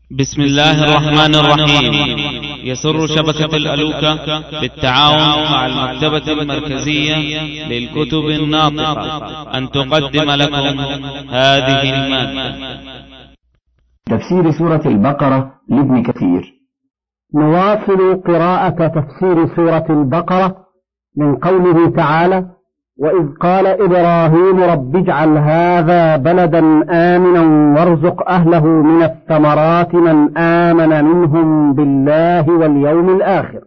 بسم الله الرحمن الرحيم. يسر شبكة الألوكة بالتعاون مع المكتبة المركزية للكتب الناطقة أن تقدم لكم هذه المادة. تفسير سورة البقرة لابن كثير. نواصل قراءة تفسير سورة البقرة من قوله تعالى: وإذ قال إبراهيم رب اجعل هذا بلدا آمنا وارزق أهله من الثمرات من آمن منهم بالله واليوم الآخر.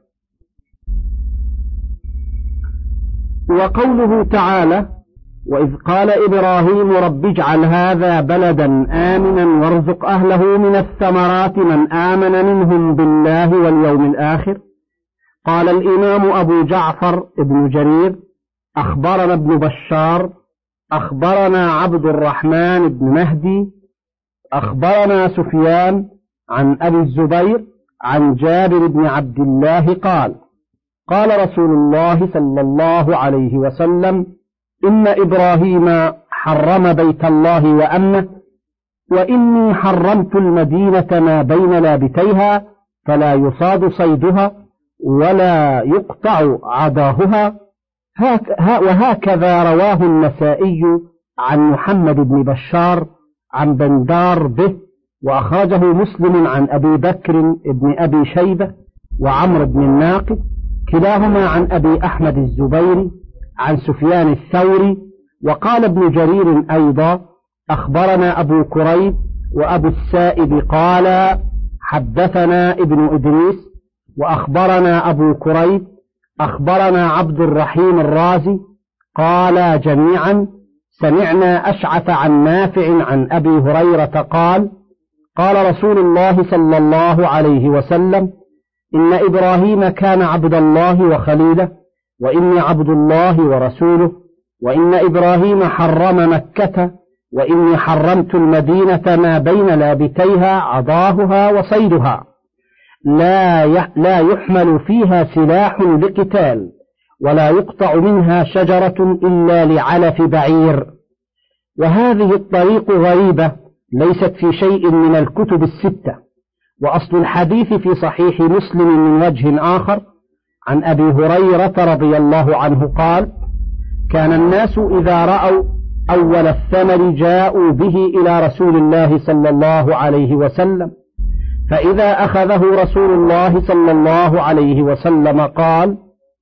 وقوله تعالى: وإذ قال إبراهيم رب اجعل هذا بلدا آمنا وارزق أهله من الثمرات من آمن منهم بالله واليوم الآخر. قال الإمام أبو جعفر ابن جرير: أخبرنا ابن بشار أخبرنا عبد الرحمن بن مهدي أخبرنا سفيان عن أبي الزبير عن جابر بن عبد الله قال: قال رسول الله صلى الله عليه وسلم: إن إبراهيم حرم بيت الله وأمنه، وإني حرمت المدينة ما بين لابتيها فلا يصاد صيدها ولا يقطع عداهها. وهكذا رواه النسائي عن محمد بن بشار عن بندار به، وأخرجه مسلم عن أبي بكر بن أبي شيبة وعمر بن الناقد كلاهما عن أبي أحمد الزبيري عن سفيان الثوري. وقال ابن جرير أيضا: أخبرنا أبو كريب وأبو السائب قال حدثنا ابن إدريس، وأخبرنا أبو كريب أخبرنا عبد الرحيم الرازي قال جميعا سمعنا أشعث عن نافع عن أبي هريرة قال: قال رسول الله صلى الله عليه وسلم: إن إبراهيم كان عبد الله وخليله، وإني عبد الله ورسوله، وإن إبراهيم حرم مكة، وإني حرمت المدينة ما بين لابتيها عضاهها وصيدها، لا يحمل فيها سلاح لقتال، ولا يقطع منها شجرة إلا لعلف بعير. وهذه الطريق غريبة ليست في شيء من الكتب الستة. وأصل الحديث في صحيح مسلم من وجه آخر عن أبي هريرة رضي الله عنه قال: كان الناس إذا رأوا أول الثمر جاءوا به إلى رسول الله صلى الله عليه وسلم، فإذا أخذه رسول الله صلى الله عليه وسلم قال: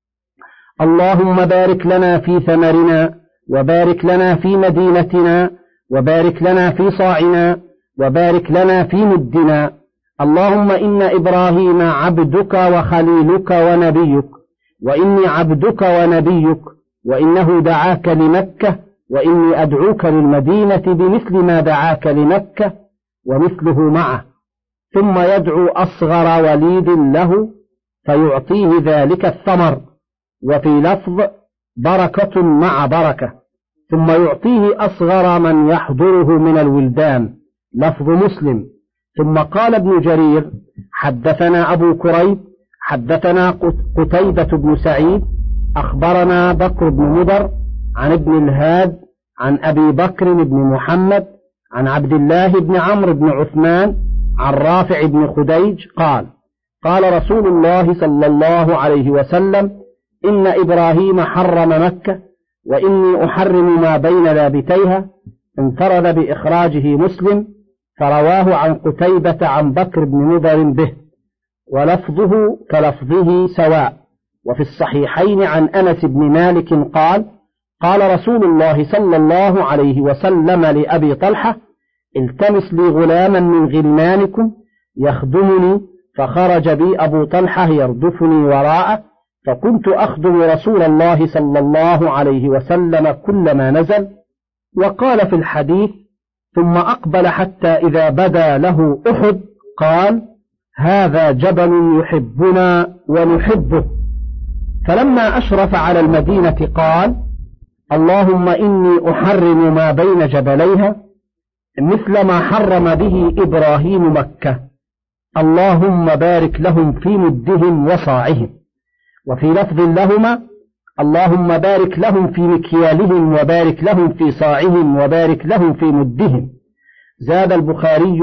اللهم بارك لنا في ثمرنا، وبارك لنا في مدينتنا، وبارك لنا في صاعنا، وبارك لنا في مدنا. اللهم إن إبراهيم عبدك وخليلك ونبيك، وإني عبدك ونبيك، وإنه دعاك لمكة، وإني أدعوك للمدينة بمثل ما دعاك لمكة ومثله معه. ثم يدعو أصغر وليد له فيعطيه ذلك الثمر، وفي لفظ بركة مع بركة، ثم يعطيه أصغر من يحضره من الولدان، لفظ مسلم. ثم قال ابن جرير: حدثنا أبو كريب حدثنا قتيبة بن سعيد أخبرنا بكر بن مدر عن ابن الهاد عن أبي بكر بن محمد عن عبد الله بن عمرو بن عثمان عن رافع بن خديج قال: قال رسول الله صلى الله عليه وسلم: إن إبراهيم حرم مكة، وإني أحرم ما بين لابتيها. انفرد بإخراجه مسلم، فرواه عن قتيبة عن بكر بن مضر به، ولفظه كلفظه سواء. وفي الصحيحين عن أنس بن مالك قال: قال رسول الله صلى الله عليه وسلم لأبي طلحة: التمس لي غلاما من غلمانكم يخدمني، فخرج بي أبو طلحة يردفني وراءه، فكنت أخدم رسول الله صلى الله عليه وسلم كلما نزل. وقال في الحديث: ثم أقبل حتى إذا بدا له أحد قال: هذا جبل يحبنا ونحبه. فلما أشرف على المدينة قال: اللهم إني أحرم ما بين جبليها مثل ما حرم به إبراهيم مكة، اللهم بارك لهم في مدهم وصاعهم. وفي لفظ لهما: اللهم بارك لهم في مكيالهم، وبارك لهم في صاعهم، وبارك لهم في مدهم. زاد البخاري: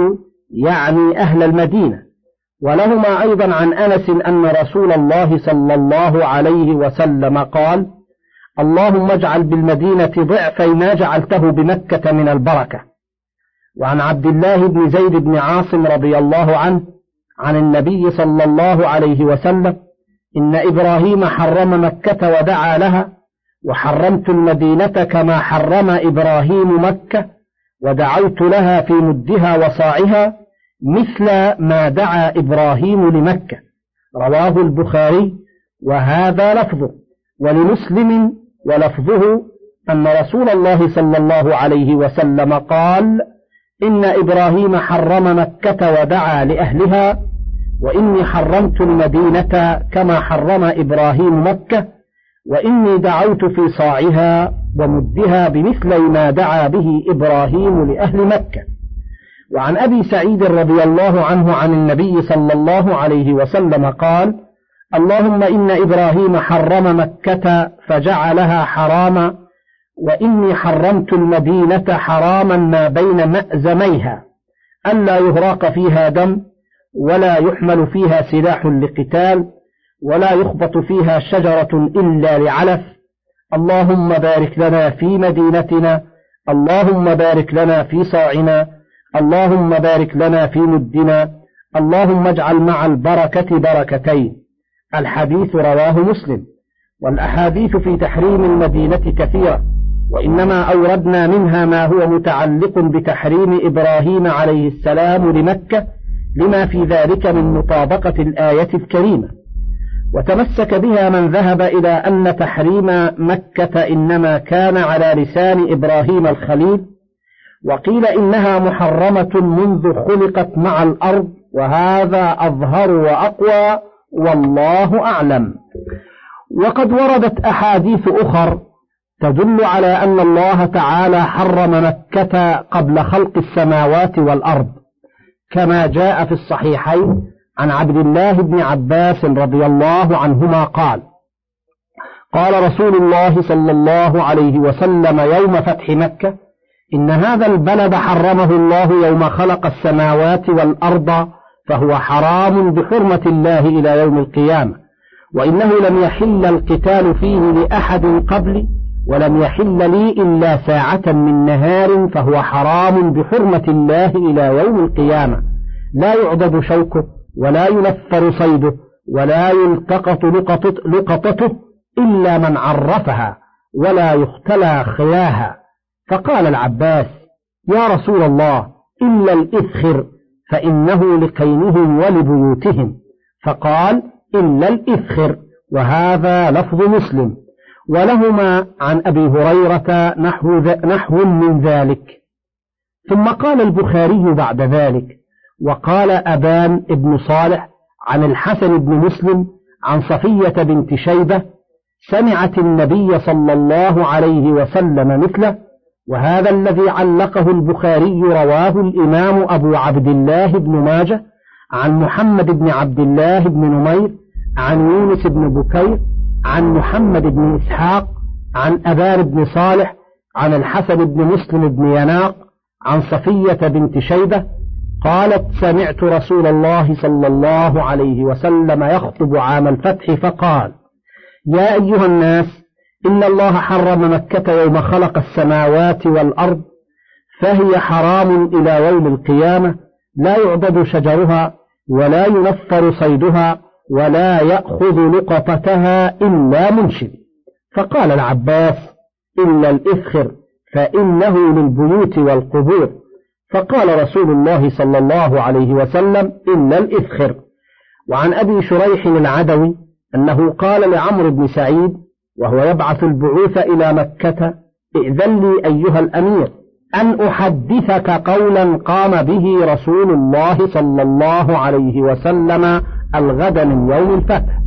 يعني أهل المدينة. ولهما أيضا عن أنس أن رسول الله صلى الله عليه وسلم قال: اللهم اجعل بالمدينة ضعفي ما جعلته بمكة من البركة. وعن عبد الله بن زيد بن عاصم رضي الله عنه عن النبي صلى الله عليه وسلم: إن إبراهيم حرم مكة ودعا لها، وحرمت المدينة كما حرم إبراهيم مكة، ودعوت لها في مدها وصاعها مثل ما دعا إبراهيم لمكة. رواه البخاري وهذا لفظه، ولمسلم ولفظه أن رسول الله صلى الله عليه وسلم قال: إن إبراهيم حرم مكة ودعا لأهلها، وإني حرمت المدينة كما حرم إبراهيم مكة، وإني دعوت في صاعها ومدها بمثل ما دعا به إبراهيم لأهل مكة. وعن أبي سعيد رضي الله عنه عن النبي صلى الله عليه وسلم قال: اللهم إن إبراهيم حرم مكة فجعلها حراما، وإني حرمت المدينة حراما ما بين مأزميها، ألا يهراق فيها دم، ولا يحمل فيها سلاح لقتال، ولا يخبط فيها شجرة إلا لعلف. اللهم بارك لنا في مدينتنا، اللهم بارك لنا في صاعنا، اللهم بارك لنا في مدنا، اللهم اجعل مع البركة بركتين. الحديث رواه مسلم. والأحاديث في تحريم المدينة كثيرة، وإنما أوردنا منها ما هو متعلق بتحريم إبراهيم عليه السلام لمكة، لما في ذلك من مطابقة الآية الكريمة. وتمسك بها من ذهب إلى أن تحريم مكة إنما كان على لسان إبراهيم الخليل، وقيل إنها محرمة منذ خلقت مع الأرض، وهذا أظهر وأقوى، والله أعلم. وقد وردت أحاديث أخر تدل على أن الله تعالى حرم مكة قبل خلق السماوات والأرض، كما جاء في الصحيحين عن عبد الله بن عباس رضي الله عنهما قال: قال رسول الله صلى الله عليه وسلم يوم فتح مكة: إن هذا البلد حرمه الله يوم خلق السماوات والأرض، فهو حرام بحرمة الله إلى يوم القيامة، وإنه لم يحل القتال فيه لأحد قبلي، ولم يحل لي إلا ساعة من نهار، فهو حرام بحرمة الله إلى يوم القيامة، لا يعضد شوكه، ولا ينفر صيده، ولا يلتقط لقطته إلا من عرفها، ولا يختلى خياها. فقال العباس: يا رسول الله، إلا الإذخر، فإنه لقينهم ولبيوتهم. فقال: إلا الإذخر، وهذا لفظ مسلم. ولهما عن أبي هريرة نحو من ذلك. ثم قال البخاري بعد ذلك: وقال أبان ابن صالح عن الحسن بن مسلم عن صفية بنت شيبة: سمعت النبي صلى الله عليه وسلم مثله. وهذا الذي علقه البخاري رواه الإمام أبو عبد الله بن ماجه عن محمد بن عبد الله بن نمير عن يونس بن بكير عن محمد بن إسحاق عن أبان بن صالح عن الحسن بن مسلم بن يناق عن صفية بنت شيبة قالت: سمعت رسول الله صلى الله عليه وسلم يخطب عام الفتح فقال: يا أيها الناس، إن الله حرم مكة يوم خلق السماوات والأرض، فهي حرام إلى يوم القيامة، لا يعضد شجرها، ولا ينفر صيدها، ولا يأخذ لقطتها إلا منشد. فقال العباس: إلا الإذخر، فإنه للبيوت والقبور. فقال رسول الله صلى الله عليه وسلم: إلا الإذخر. وعن أبي شريح العدوي أنه قال لعمرو بن سعيد وهو يبعث البعوث إلى مكة: ائذن لي أيها الأمير أن أحدثك قولا قام به رسول الله صلى الله عليه وسلم الغد من يوم الفتح،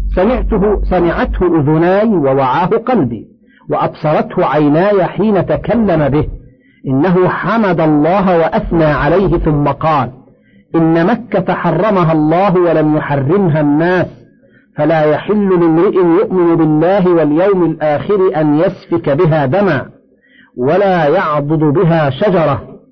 سمعته أذناي ووعاه قلبي وأبصرته عيناي حين تكلم به. إنه حمد الله وأثنى عليه ثم قال: إن مكة حرمها الله ولم يحرمها الناس، فلا يحل لامرئ يؤمن بالله واليوم الآخر أن يسفك بها دما، ولا يعضد بها شجرة،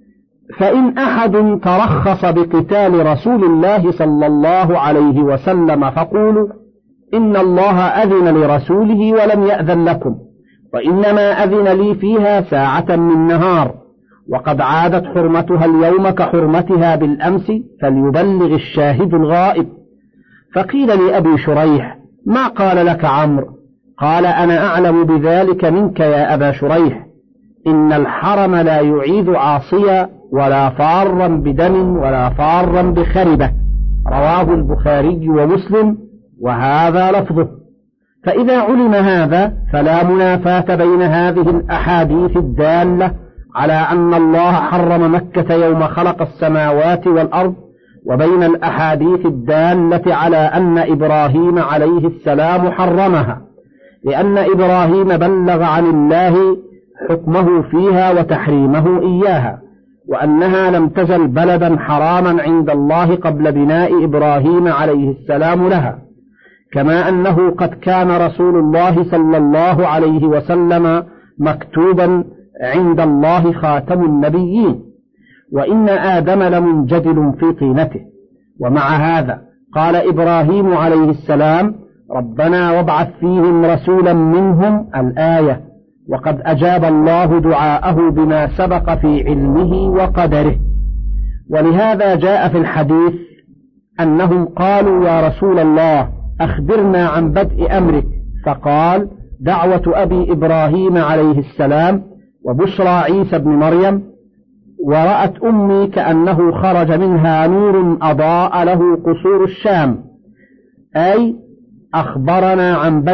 فإن أحد ترخص بقتال رسول الله صلى الله عليه وسلم فقولوا إن الله أذن لرسوله ولم يأذن لكم، وإنما أذن لي فيها ساعة من نهار، وقد عادت حرمتها اليوم كحرمتها بالأمس، فليبلغ الشاهد الغائب. فقيل لأبي شريح: ما قال لك عمرو؟ قال: أنا أعلم بذلك منك يا أبا شريح، إن الحرم لا يعيد عاصيا ولا فارا بدم ولا فارا بخربة، رواه البخاري ومسلم، وهذا لفظه. فإذا علم هذا فلا منافاة بين هذه الأحاديث الدالة على أن الله حرم مكة يوم خلق السماوات والأرض، وبين الأحاديث الدالة على أن إبراهيم عليه السلام حرمها، لأن إبراهيم بلغ عن الله حكمه فيها وتحريمه إياها، وأنها لم تزل بلدا حراما عند الله قبل بناء إبراهيم عليه السلام لها، كما أنه قد كان رسول الله صلى الله عليه وسلم مكتوبا عند الله خاتم النبيين، وإن آدم لمنجدل في طينته. ومع هذا قال إبراهيم عليه السلام: ربنا وابعث فيهم رسولا منهم، الآية، وقد أجاب الله دعاءه بما سبق في علمه وقدره. ولهذا جاء في الحديث أنهم قالوا: يا رسول الله أخبرنا عن بدء أمرك، فقال: دعوة أبي إبراهيم عليه السلام، وبشرى عيسى بن مريم، ورأت أمي كأنه خرج منها نور أضاء له قصور الشام. أي أخبرنا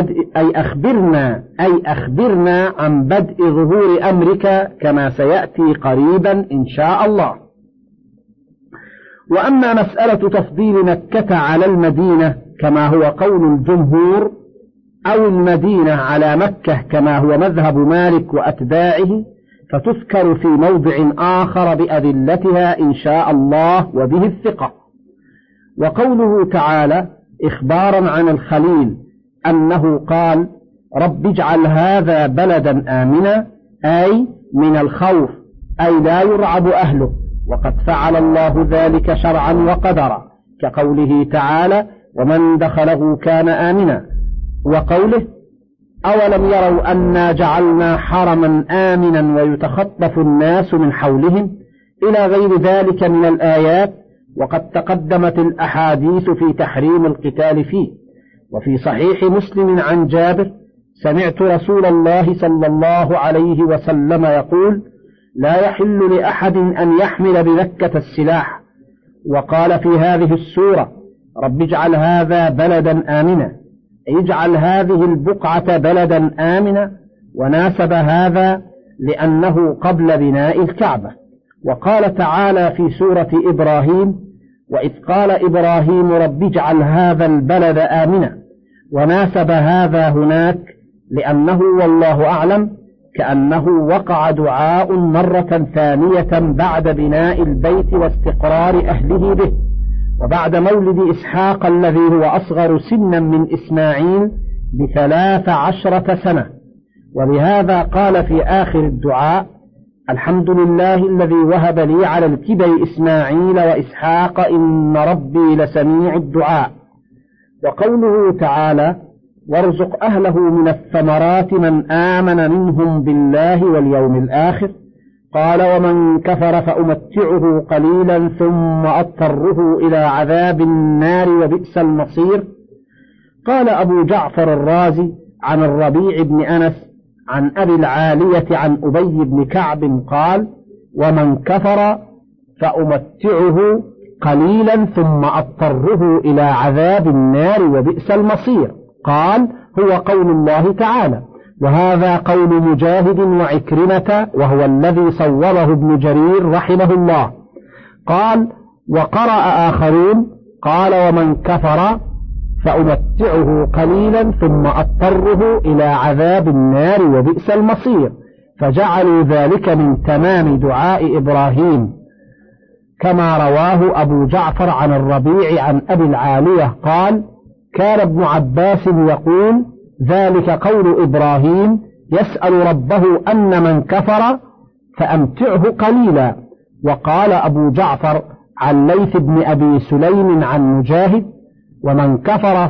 عن بدء ظهور أمرك كما سيأتي قريبا إن شاء الله. وأما مسألة تفضيل مكة على المدينة كما هو قول الجمهور، أو المدينة على مكة كما هو مذهب مالك وأتباعه، فتذكر في موضع آخر بأدلتها إن شاء الله وبه الثقة. وقوله تعالى إخبارا عن الخليل أنه قال: رب اجعل هذا بلدا آمنا، أي من الخوف، أي لا يرعب أهله، وقد فعل الله ذلك شرعا وقدرا، كقوله تعالى: ومن دخله كان آمنا، وقوله: أولم يروا أنا جعلنا حرما آمنا ويتخطف الناس من حولهم، إلى غير ذلك من الآيات. وقد تقدمت الأحاديث في تحريم القتال فيه. وفي صحيح مسلم عن جابر: سمعت رسول الله صلى الله عليه وسلم يقول: لا يحل لأحد أن يحمل بمكة السلاح. وقال في هذه السورة: رب اجعل هذا بلدا آمنا، اجعل هذه البقعة بلدا آمنا، وناسب هذا لأنه قبل بناء الكعبة. وقال تعالى في سورة إبراهيم: وإذ قال إبراهيم رب اجعل هذا البلد آمنا، وناسب هذا هناك لأنه والله أعلم كأنه وقع دعاء مرة ثانية بعد بناء البيت واستقرار أهله به، وبعد مولد إسحاق الذي هو أصغر سنا من إسماعيل ب13 سنة. ولهذا قال في آخر الدعاء: الحمد لله الذي وهب لي على الكبر إسماعيل وإسحاق إن ربي لسميع الدعاء. وقوله تعالى: وارزق أهله من الثمرات من آمن منهم بالله واليوم الآخر، قال: ومن كفر فأمتعه قليلا ثم أضطره إلى عذاب النار وبئس المصير. قال أبو جعفر الرازي عن الربيع بن أنس عن أبي العالية عن أبي بن كعب قال: ومن كفر فأمتعه قليلا ثم أضطره إلى عذاب النار وبئس المصير. قال: هو قول الله تعالى. وهذا قول مجاهد وعكرمة، وهو الذي صوره ابن جرير رحمه الله. قال: وقرأ آخرون قال: ومن كفر فأمتعه قليلا ثم أضطره إلى عذاب النار وبئس المصير، فجعلوا ذلك من تمام دعاء إبراهيم، كما رواه أبو جعفر عن الربيع عن أبي العالية قال: كان ابن عباس يقول: ذلك قول إبراهيم يسأل ربه أن من كفر فأمتعه قليلا، وقال أبو جعفر عن ليث بن أبي سليم عن مجاهد: ومن كفر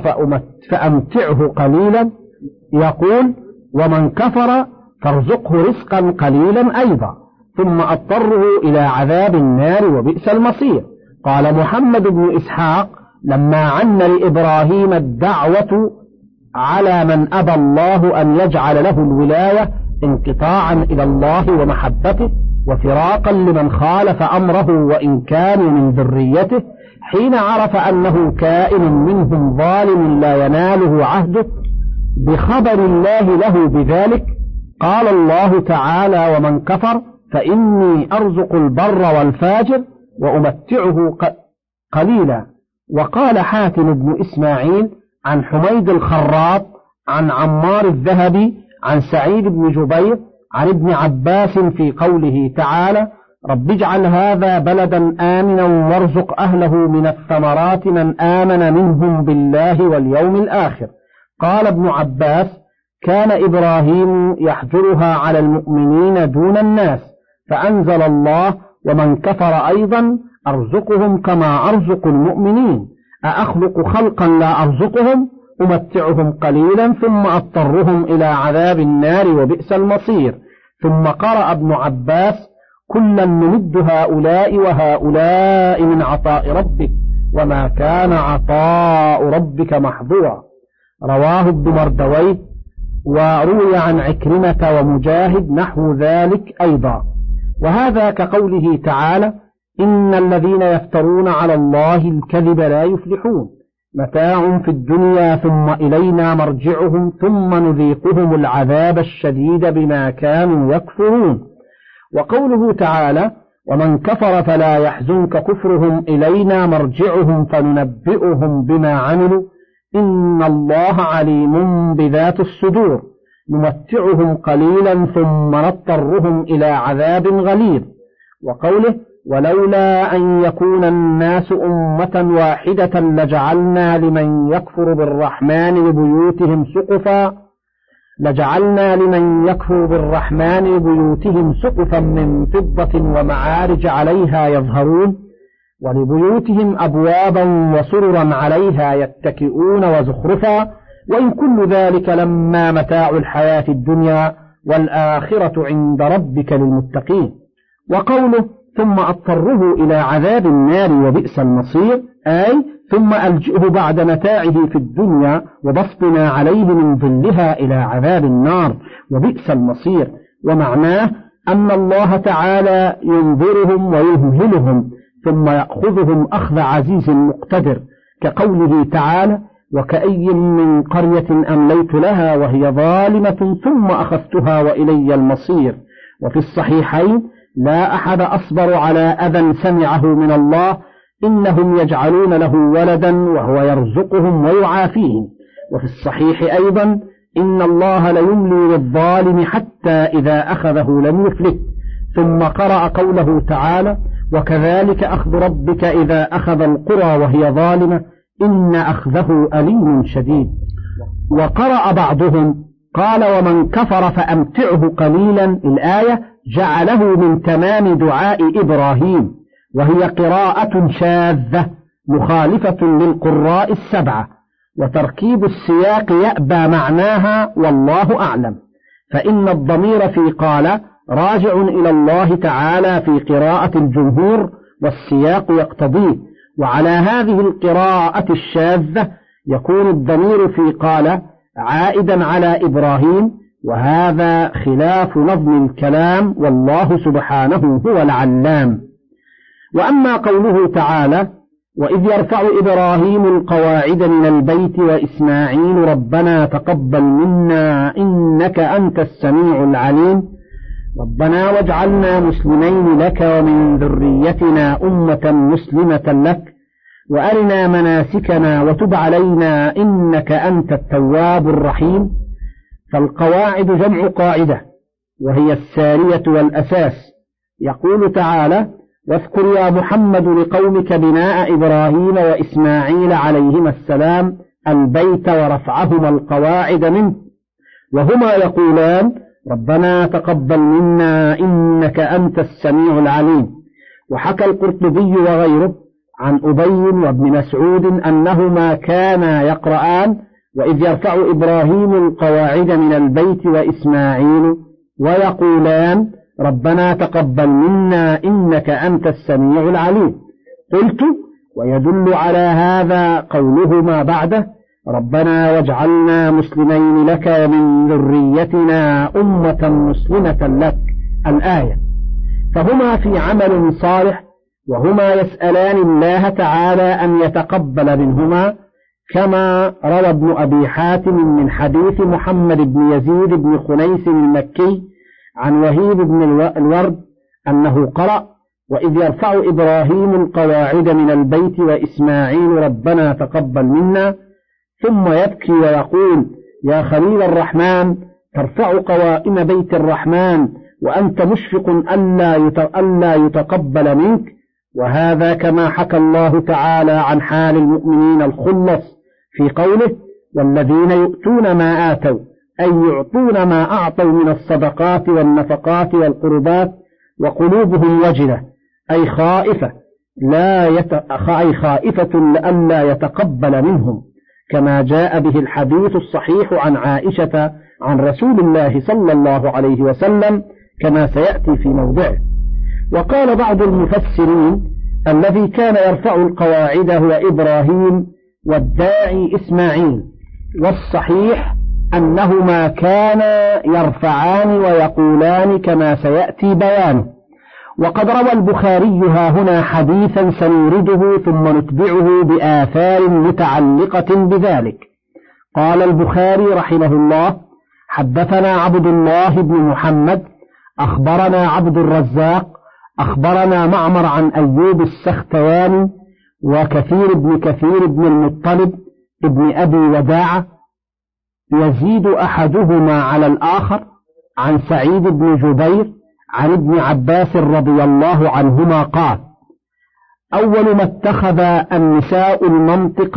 فأمتعه قليلا. يقول: ومن كفر فارزقه رزقا قليلا أيضا، ثم أضطره إلى عذاب النار وبئس المصير. قال محمد بن إسحاق: لما عن لإبراهيم الدعوة على من أبى الله أن يجعل له الولاية انقطاعا إلى الله ومحبته وفراقا لمن خالف أمره وإن كانوا من ذريته، حين عرف أنه كائن منهم ظالم لا يناله عهده بخبر الله له بذلك، قال الله تعالى: ومن كفر فإني أرزق البر والفاجر وأمتعه قليلا. وقال حاتم بن إسماعيل عن حميد الخراط عن عمار الذهبي عن سعيد بن جبير عن ابن عباس في قوله تعالى: رب اجعل هذا بلدا آمنا وارزق أهله من الثمرات من آمن منهم بالله واليوم الآخر. قال ابن عباس: كان إبراهيم يحجرها على المؤمنين دون الناس، فأنزل الله: ومن كفر أيضا أرزقهم كما أرزق المؤمنين، أأخلق خلقا لا أرزقهم، أمتعهم قليلا ثم أضطرهم إلى عذاب النار وبئس المصير. ثم قرأ ابن عباس: كلا نمد هؤلاء وهؤلاء من عطاء ربك وما كان عطاء ربك محظورا. رواه ابن مردويه، وروي عن عكرمة ومجاهد نحو ذلك أيضا. وهذا كقوله تعالى: إن الذين يفترون على الله الكذب لا يفلحون، متاع في الدنيا ثم إلينا مرجعهم ثم نذيقهم العذاب الشديد بما كانوا يكفرون. وقوله تعالى: ومن كفر فلا يحزنك كفرهم إلينا مرجعهم فننبئهم بما عملوا إن الله عليم بذات الصدور، نمتعهم قليلا ثم نضطرهم إلى عذاب غليظ. وقوله: ولولا أن يكون الناس أمة واحدة لجعلنا لمن يكفر بالرحمن سقفا من فضة ومعارج عليها يظهرون، ولبيوتهم أبوابا وسررا عليها يتكئون وزخرفا، وإن كل ذلك لما متاع الحياة الدنيا والآخرة عند ربك للمتقين. وقوله: ثم أضطره إلى عذاب النار وبئس المصير، أي ثم ألجئه بعد متاعه في الدنيا وبسطنا عليه من ظلها إلى عذاب النار وبئس المصير. ومعناه أن الله تعالى ينظرهم ويهملهم ثم يأخذهم أخذ عزيز مقتدر، كقوله تعالى: وكأي من قرية أمليت لها وهي ظالمة ثم أخذتها وإلي المصير. وفي الصحيحين: لا أحد أصبر على أذى سمعه من الله، إنهم يجعلون له ولدا وهو يرزقهم ويعافيهم. وفي الصحيح أيضا: إن الله ليملي للظالم حتى إذا أخذه لم يفلت. ثم قرأ قوله تعالى: وكذلك أخذ ربك إذا أخذ القرى وهي ظالمة إن أخذه أليم شديد. وقرأ بعضهم قال: ومن كفر فأمتعه قليلا، الآية جعله من تمام دعاء إبراهيم، وهي قراءة شاذة مخالفة للقراء السبعة، وتركيب السياق يأبى معناها والله أعلم، فإن الضمير في قال راجع إلى الله تعالى في قراءة الجمهور والسياق يقتضيه. وعلى هذه القراءة الشاذة يكون الضمير في قال عائدا على إبراهيم، وهذا خلاف نظم الكلام، والله سبحانه هو العلام. وأما قوله تعالى: وإذ يرفع إبراهيم القواعد من البيت وإسماعيل ربنا تقبل منا إنك أنت السميع العليم، ربنا واجعلنا مسلمين لك ومن ذريتنا أمة مسلمة لك وأرنا مناسكنا وتب علينا إنك أنت التواب الرحيم. فالقواعد جمع قاعدة، وهي السارية والأساس. يقول تعالى: واذكر يا محمد لقومك بناء إبراهيم وإسماعيل عليهما السلام البيت ورفعهما القواعد منه، وهما يقولان ربنا تقبل منا إنك أنت السميع العليم. وحكى القرطبي وغيره عن أبي وابن مسعود أنهما كانا يقرآن وإذ يرفع إبراهيم القواعد من البيت وإسماعيل ويقولان ربنا تقبل منا إنك أنت السميع العليم. قلت ويدل على هذا قولهما بعده ربنا واجعلنا مسلمين لك ومن ذريتنا أمة مسلمة لك الآية. فهما في عمل صالح وهما يسألان الله تعالى أن يتقبل منهما، كما روى ابن أبي حاتم من حديث محمد بن يزيد بن خنيس المكي عن وهيب بن الورد أنه قرأ وإذ يرفع إبراهيم القواعد من البيت وإسماعيل ربنا تقبل منا، ثم يبكي ويقول يا خليل الرحمن ترفع قوائم بيت الرحمن وأنت مشفق ألا يتقبل منك. وهذا كما حكى الله تعالى عن حال المؤمنين الخلص في قوله والذين يؤتون ما آتوا أي يعطون ما أعطوا من الصدقات والنفقات والقربات وقلوبهم وجلة أي خائفة لئلا يتقبل منهم، كما جاء به الحديث الصحيح عن عائشة عن رسول الله صلى الله عليه وسلم كما سيأتي في موضعه. وقال بعض المفسرين الذي كان يرفع القواعد هو إبراهيم والداعي إسماعيل، والصحيح أنهما كانا يرفعان ويقولان كما سيأتي بيانه. وقد روى البخاري هنا حديثا سنورده ثم نتبعه بآثار متعلقة بذلك. قال البخاري رحمه الله حدثنا عبد الله بن محمد أخبرنا عبد الرزاق أخبرنا معمر عن أيوب السختياني وكثير بن المطلب ابن أبي وداعة يزيد أحدهما على الآخر عن سعيد بن جبير عن ابن عباس رضي الله عنهما قال أول ما اتخذ النساء المنطق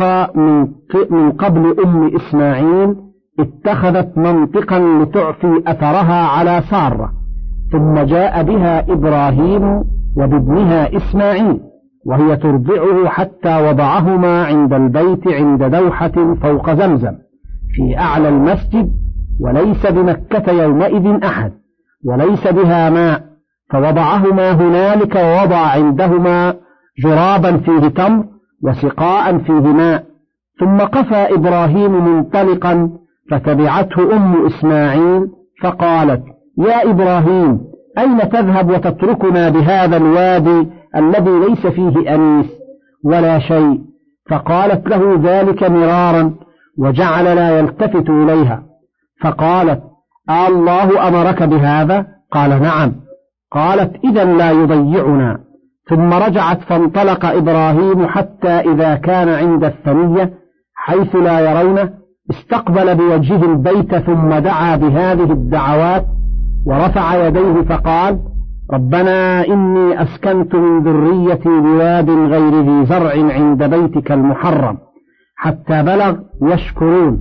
من قبل أم إسماعيل اتخذت منطقا لتعفي أثرها على سارة، ثم جاء بها إبراهيم وبابنها إسماعيل وهي ترضعه حتى وضعهما عند البيت عند دوحة فوق زمزم في أعلى المسجد، وليس بمكة يومئذ أحد وليس بها ماء، فوضعهما هنالك ووضع عندهما جرابا فيه تمر وسقاء فيه ماء. ثم قفى إبراهيم منطلقا فتبعته أم إسماعيل فقالت يا إبراهيم أين تذهب وتتركنا بهذا الوادي الذي ليس فيه أنيس ولا شيء؟ فقالت له ذلك مرارا وجعل لا يلتفت إليها. فقالت الله أمرك بهذا؟ قال نعم. قالت إذا لا يضيعنا. ثم رجعت فانطلق إبراهيم حتى إذا كان عند الثنية حيث لا يرونه استقبل بوجهه البيت ثم دعا بهذه الدعوات ورفع يديه فقال ربنا إني أسكنت من ذريتي بواد غير ذي زرع عند بيتك المحرم حتى بلغ يشكرون.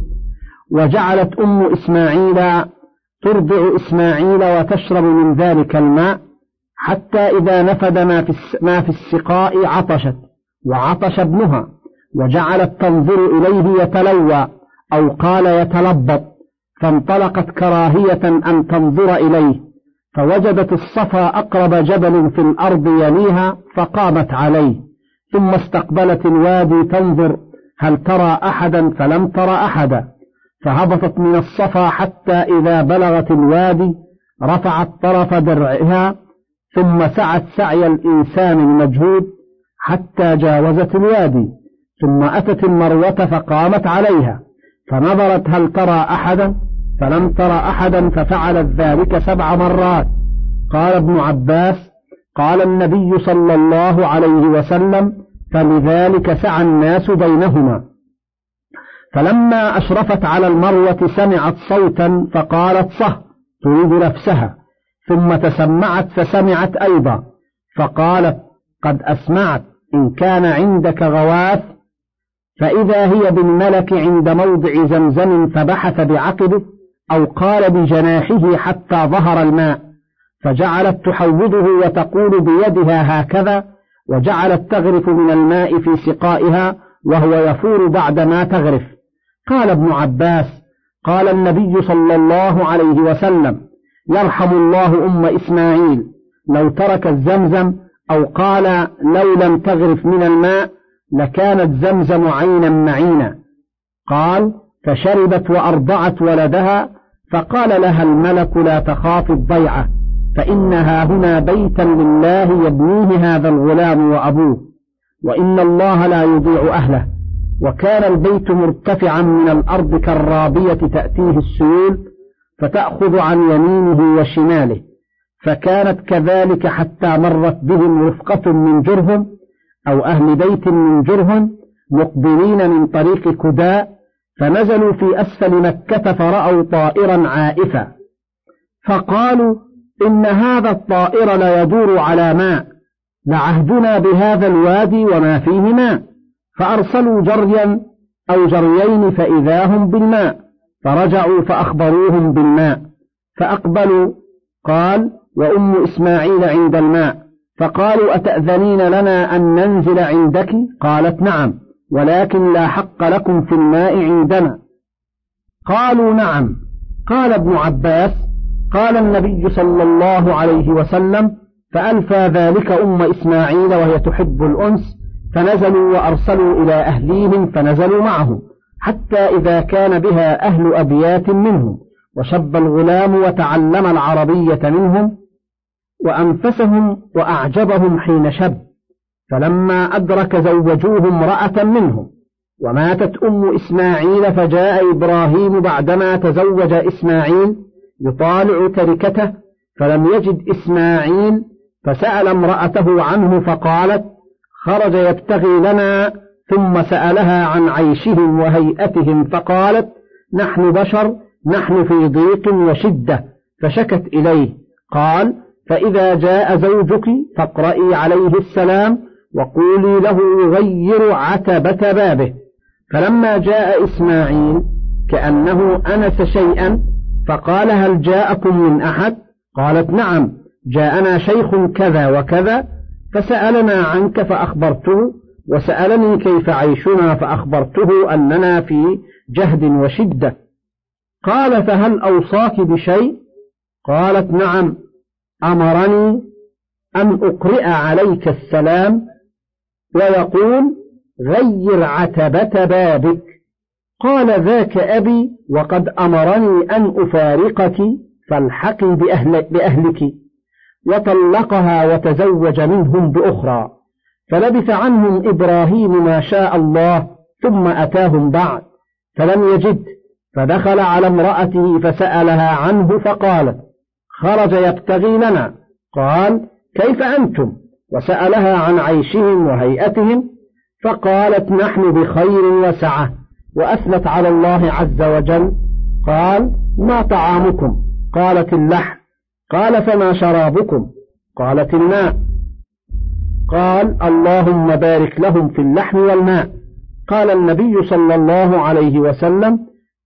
وجعلت أم إسماعيل ترضع إسماعيل وتشرب من ذلك الماء حتى إذا نفد ما في السقاء عطشت وعطش ابنها، وجعلت تنظر إليه يتلوى أو قال يتلبط، فانطلقت كراهية أن تنظر إليه، فوجدت الصفا أقرب جبل في الأرض يليها فقامت عليه، ثم استقبلت الوادي تنظر هل ترى أحدا فلم ترى أحدا، فهبطت من الصفا حتى إذا بلغت الوادي رفعت طرف درعها ثم سعت سعي الإنسان المجهود حتى جاوزت الوادي، ثم أتت المروة فقامت عليها فنظرت هل ترى أحدا فلم ترى أحدا، ففعلت ذلك 7 مرات. قال ابن عباس قال النبي صلى الله عليه وسلم فلذلك سعى الناس بينهما. فلما أشرفت على المروة سمعت صوتا فقالت صه تريد نفسها، ثم تسمعت فسمعت أيضا فقالت قد أسمعت إن كان عندك غواث، فإذا هي بالملك عند موضع زمزم فبحث بعقبه أو قال بجناحه حتى ظهر الماء، فجعلت تحوضه وتقول بيدها هكذا، وجعلت تغرف من الماء في سقائها وهو يفور بعدما تغرف. قال ابن عباس: قال النبي صلى الله عليه وسلم: يرحم الله أم إسماعيل لو تركت زمزم، أو قال لو لم تغرف من الماء لكانت زمزم عينا معينا. قال: فشربت وأرضعت ولدها، فقال لها الملك: لا تخاف الضيعة، فإنها هنا بيتا لله يبنيه هذا الغلام وأبوه، وإن الله لا يضيع أهله. وكان البيت مرتفعا من الأرض كالرابية تأتيه السيول فتأخذ عن يمينه وشماله، فكانت كذلك حتى مرت بهم رفقة من جرهم أو أهل بيت من جرهم مقبلين من طريق كداء، فنزلوا في أسفل مكة فرأوا طائرا عائفا، فقالوا: إن هذا الطائر لا يدور على ماء، لعهدنا بهذا الوادي وما فيه ماء. فأرسلوا جريا أو جريين فإذا هم بالماء، فرجعوا فأخبروهم بالماء، فأقبلوا. قال: وأم إسماعيل عند الماء، فقالوا: أتأذنين لنا أن ننزل عندك؟ قالت: نعم، ولكن لا حق لكم في الماء عندنا. قالوا: نعم. قال ابن عباس: قال النبي صلى الله عليه وسلم: فألفى ذلك أم إسماعيل وهي تحب الأنس، فنزلوا وأرسلوا إلى أهليهم فنزلوا معهم، حتى إذا كان بها أهل أبيات منهم، وشب الغلام وتعلم العربية منهم، وأنفسهم وأعجبهم حين شب، فلما أدرك زوجوه امرأة منهم. وماتت أم إسماعيل، فجاء إبراهيم بعدما تزوج إسماعيل يطالع تركته، فلم يجد إسماعيل، فسأل امرأته عنه، فقالت: خرج يبتغي لنا. ثم سألها عن عيشهم وهيئتهم، فقالت: نحن بشر، نحن في ضيق وشدة، فشكت إليه. قال: فإذا جاء زوجك فاقرئي عليه السلام وقولي له يغير عتبة بابه. فلما جاء إسماعيل كأنه أنس شيئا، فقال: هل جاءكم من أحد؟ قالت: نعم، جاءنا شيخ كذا وكذا، فسألنا عنك فأخبرته، وسألني كيف عيشنا فأخبرته أننا في جهد وشدة. قال: فهل أوصاك بشيء؟ قالت: نعم، أمرني أن أقرئ عليك السلام ويقول غير عتبة بابك. قال: ذاك أبي، وقد أمرني أن أفارقك فالحقي بأهلك. وطلقها وتزوج منهم بأخرى، فلبث عنهم إبراهيم ما شاء الله، ثم أتاهم بعد فلم يجد، فدخل على امرأته فسألها عنه، فقالت: خرج يبتغي لنا. قال: كيف أنتم؟ وسألها عن عيشهم وهيئتهم، فقالت: نحن بخير وسعة، وأثنت على الله عز وجل. قال: ما طعامكم؟ قالت: اللحم. قال: فما شرابكم؟ قالت: الماء. قال: اللهم بارك لهم في اللحم والماء. قال النبي صلى الله عليه وسلم: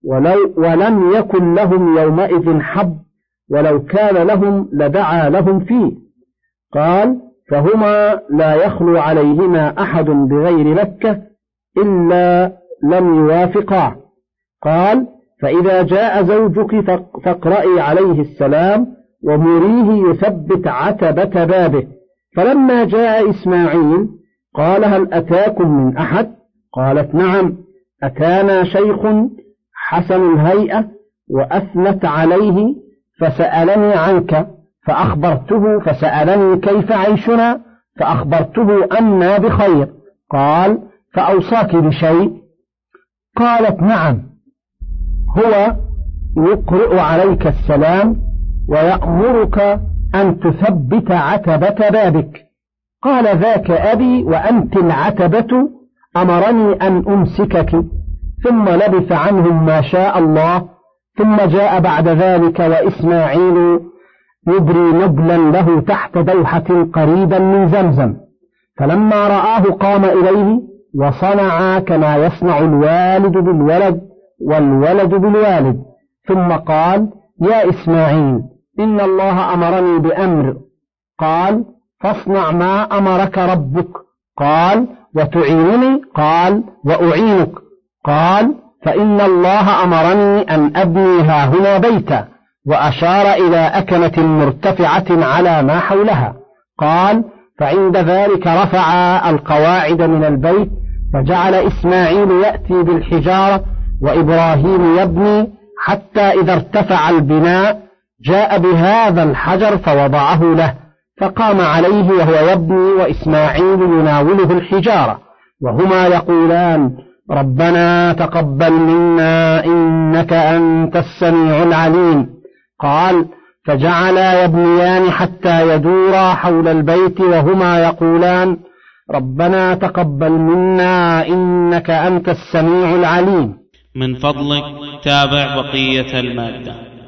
ولم يكن لهم يومئذ حب، ولو كان لهم لدعا لهم فيه. قال: فهما لا يخلو عليهما أحد بغير مكة إلا لم يوافقاه. قال: فإذا جاء زوجك فاقرئي عليه السلام ومريه يثبت عتبة بابه. فلما جاء إسماعيل قال: هل أتاكم من أحد؟ قالت: نعم، أتانا شيخ حسن الهيئة وأثنت عليه، فسألني عنك فأخبرته، فسألني كيف عيشنا فأخبرته أنا بخير. قال: فأوصاك بشيء؟ قالت: نعم، هو يقرئ عليك السلام ويأمرك أن تثبت عتبة بابك. قال: ذاك أبي، وأنت العتبة، أمرني أن أمسكك. ثم لبث عنهم ما شاء الله، ثم جاء بعد ذلك وإسماعيل يبري نبلا له تحت دوحة قريبا من زمزم، فلما رآه قام إليه وصنع كما يصنع الوالد بالولد والولد بالوالد، ثم قال: يا إسماعيل، إن الله أمرني بأمر. قال: فاصنع ما أمرك ربك. قال: وتعينني؟ قال: وأعينك. قال: فإن الله أمرني أن أبني هاهنا بيتا، وأشار إلى أكنة مرتفعة على ما حولها. قال: فعند ذلك رفع القواعد من البيت، فجعل إسماعيل يأتي بالحجارة وإبراهيم يبني، حتى إذا ارتفع البناء جاء بهذا الحجر فوضعه له، فقام عليه وهو يبني وإسماعيل يناوله الحجارة، وهما يقولان: ربنا تقبل منا إنك أنت السميع العليم. قال: فجعلا يبنيان حتى يدورا حول البيت وهما يقولان: ربنا تقبل منا إنك أنت السميع العليم. من فضلك تابع بقية المادة.